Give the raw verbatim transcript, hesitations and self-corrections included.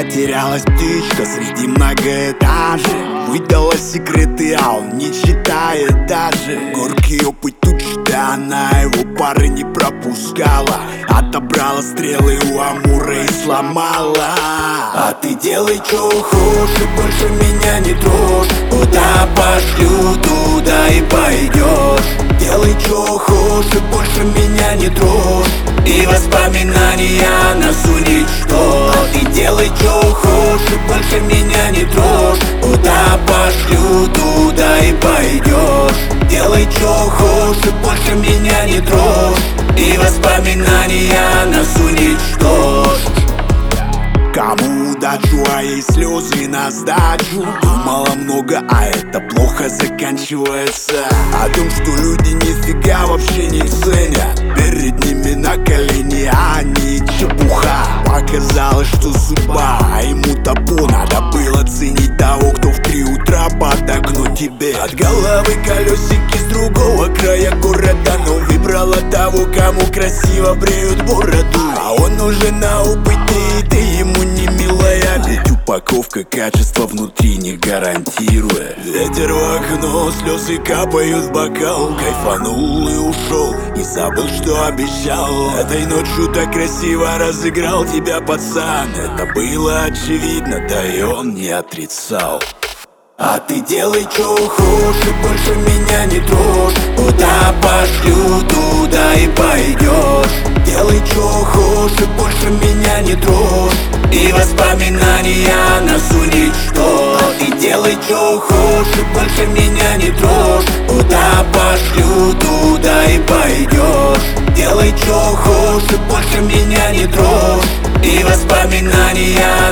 Потерялась птичка среди многоэтажек, выдала секреты, а он не читает даже. Горький опыт тут, что она его пары не пропускала, отобрала стрелы у Амура и сломала. А ты делай, чё хочешь, больше меня не трожь. Куда пошлю, туда и пойдешь. Делай, чё хочешь, больше меня не трожь. И воспоминания нас уничтожь. Ты делай, чё хочешь, больше меня не трожь. Куда пошлю, туда и пойдешь. Делай, чё хочешь, больше меня не трожь. И воспоминания нас уничтожь. Кому удачу, а ей слезы на сдачу. Думала много, а это плохо заканчивается. О том, что люди нифига вообще не ценят, перед ними на колени, а они чепуха. Показалось, что судьба, а ему того надо было ценить того, кто в три утра подогнул тебе от головы колесики с другого края города. Но выбрала того, кому красиво бреют бороду. А он уже на опыте, и ты ему не милая. Ведь упаковка качества внутри не гарантирует. Ветер в окно, слезы капают в бокал. Кайфанул и ушел, не забыл, что обещал. Этой ночью так красиво разыграл тебя пацан. Это было очевидно, да и он не отрицал. А ты делай, чё хочешь, больше меня не трожь. Куда пошлю, туда и пойдешь. Делай, чё хочешь, больше меня не трожь. И воспоминания нас уничтожь. Ты делай, чё хочешь, больше меня не трожь. Куда пошлю, туда и пойдешь. Делай, чё хочешь, больше меня не трожь. И воспоминания